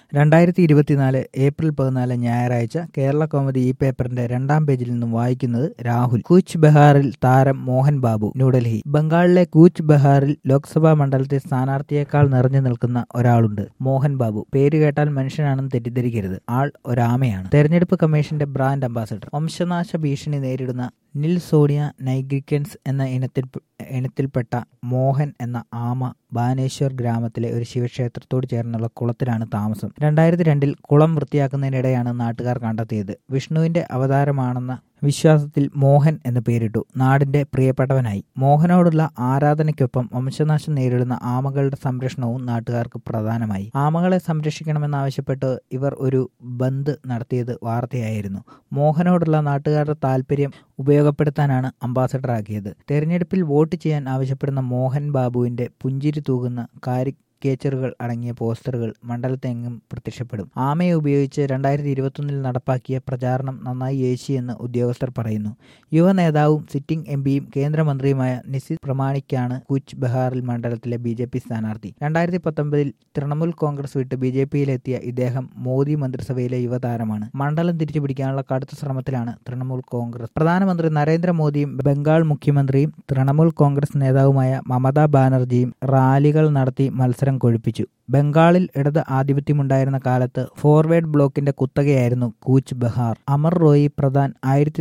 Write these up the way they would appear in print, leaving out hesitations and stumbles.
2024 April 14 ഞായറാഴ്ച കേരള കൗമുദി ഈ പേപ്പറിന്റെ 2ാം പേജിൽ നിന്നും വായിക്കുന്നത് രാഹുൽ. കൂച്ച് ബെഹാറിൽ താരം മോഹൻ ബാബു. ന്യൂഡൽഹി. ബംഗാളിലെ കൂച്ച് ബെഹാറിൽ ലോക്സഭാ മണ്ഡലത്തിൽ സ്ഥാനാർത്ഥിയേക്കാൾ നിറഞ്ഞു നിൽക്കുന്ന ഒരാളുണ്ട്. മോഹൻ ബാബു. പേര് കേട്ടാൽ മനുഷ്യനാണെന്ന് തെറ്റിദ്ധരിക്കരുത്. ആൾ ഒരാമയാണ്. തെരഞ്ഞെടുപ്പ് കമ്മീഷന്റെ ബ്രാൻഡ് അംബാസഡർ. വംശനാശ ഭീഷണി നേരിടുന്ന നിൽസോണിയ നൈഗ്രിക്കൻസ് എന്ന ഇനത്തിൽപ്പെട്ട മോഹൻ എന്ന ആമ ബാനേശ്വർ ഗ്രാമത്തിലെ ഒരു ശിവക്ഷേത്രത്തോട് ചേർന്നുള്ള കുളത്തിലാണ് താമസം. 2002 കുളം വൃത്തിയാക്കുന്നതിനിടെയാണ് നാട്ടുകാർ കണ്ടെത്തിയത്. വിഷ്ണുവിന്റെ അവതാരമാണെന്ന വിശ്വാസത്തിൽ മോഹൻ എന്ന് പേരിട്ടു. നാടിന്റെ പ്രിയപ്പെട്ടവനായി. മോഹനോടുള്ള ആരാധനയ്ക്കൊപ്പം വംശനാശം നേരിടുന്ന ആമകളുടെ സംരക്ഷണവും നാട്ടുകാർക്ക് പ്രധാനമായി. ആമകളെ സംരക്ഷിക്കണമെന്നാവശ്യപ്പെട്ട് ഇവർ ഒരു ബന്ദ് നടത്തിയത് വാർത്തയായിരുന്നു. മോഹനോടുള്ള നാട്ടുകാരുടെ താല്പര്യം ഉപയോഗപ്പെടുത്താനാണ് അംബാസഡറാക്കിയത്. തെരഞ്ഞെടുപ്പിൽ വോട്ട് ചെയ്യാൻ ആവശ്യപ്പെടുന്ന മോഹൻ ബാബുവിന്റെ പുഞ്ചിരി തൂകുന്ന കാരിക്കേച്ചറുകൾ അടങ്ങിയ പോസ്റ്ററുകൾ മണ്ഡലത്തെങ്ങും പ്രത്യക്ഷപ്പെടും. ആമയെ ഉപയോഗിച്ച് 2021 നടപ്പാക്കിയ പ്രചാരണം നന്നായി യേശിയെന്ന് ഉദ്യോഗസ്ഥർ പറയുന്നു. യുവ നേതാവും സിറ്റിംഗ് എംപിയും കേന്ദ്രമന്ത്രിയുമായ നിശീത് പ്രമാണിക്കാണ് കൂച്ച് ബെഹാറിൽ മണ്ഡലത്തിലെ BJP സ്ഥാനാർത്ഥി. 2019 തൃണമൂൽ കോൺഗ്രസ് വിട്ട് BJPയിലെത്തിയ ഇദ്ദേഹം മോദി മന്ത്രിസഭയിലെ യുവതാരമാണ്. മണ്ഡലം തിരിച്ചുപിടിക്കാനുള്ള കടുത്ത ശ്രമത്തിലാണ് തൃണമൂൽ കോൺഗ്രസ്. പ്രധാനമന്ത്രി നരേന്ദ്രമോദിയും ബംഗാൾ മുഖ്യമന്ത്രിയും തൃണമൂൽ കോൺഗ്രസ് നേതാവുമായ മമതാ ബാനർജിയും റാലികൾ നടത്തി മത്സരം കൊഴുപ്പിച്ചു. ബംഗാളിൽ ഇടത് ആധിപത്യമുണ്ടായിരുന്ന കാലത്ത് ഫോർവേഡ് ബ്ലോക്കിന്റെ കുത്തകയായിരുന്നു കൂച്ച് ബെഹാർ. അമർ റോയി പ്രധാൻ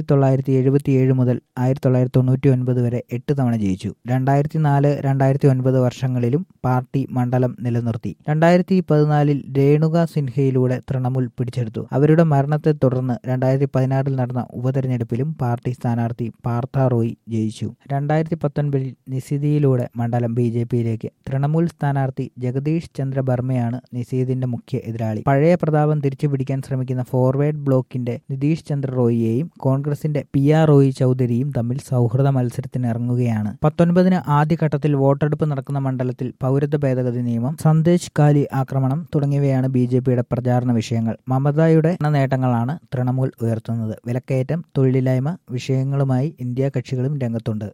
1977 മുതൽ 1999 വരെ 8 തവണ ജയിച്ചു. 2004-2009 വർഷങ്ങളിലും പാർട്ടി മണ്ഡലം നിലനിർത്തി. 2014 രേണുക സിൻഹയിലൂടെ തൃണമൂൽ പിടിച്ചെടുത്തു. അവരുടെ മരണത്തെ തുടർന്ന് 2016 നടന്ന ഉപതെരഞ്ഞെടുപ്പിലും പാർട്ടി സ്ഥാനാർത്ഥി പാർത്ഥ റോയി ജയിച്ചു. 2019 നിശീതിയിലൂടെ മണ്ഡലം BJPയിലേക്ക്. തൃണമൂൽ സ്ഥാനാർത്ഥി ജഗദീഷ് ചന്ദ്ര ബർമയാണ് നിശീതിന്റെ മുഖ്യ എതിരാളി. പഴയ പ്രതാപം തിരിച്ചുപിടിക്കാൻ ശ്രമിക്കുന്ന ഫോർവേഡ് ബ്ലോക്കിന്റെ നിതീഷ് ചന്ദ്ര റോയിയെയും കോൺഗ്രസിന്റെ PR റോയി ചൌധരിയും തമ്മിൽ സൗഹൃദ മത്സരത്തിനിറങ്ങുകയാണ്. 19 ആദ്യഘട്ടത്തിൽ വോട്ടെടുപ്പ് നടക്കുന്ന മണ്ഡലത്തിൽ പൗരത്വ ഭേദഗതി നിയമം, സന്ദേശ് കാലി ആക്രമണം തുടങ്ങിയവയാണ് BJPയുടെ പ്രചാരണ വിഷയങ്ങൾ. മമതയുടെ നേട്ടങ്ങളാണ് തൃണമൂൽ ഉയർത്തുന്നത്. വിലക്കയറ്റം, തൊഴിലില്ലായ്മ വിഷയങ്ങളുമായി ഇന്ത്യ കക്ഷികളും രംഗത്തുണ്ട്.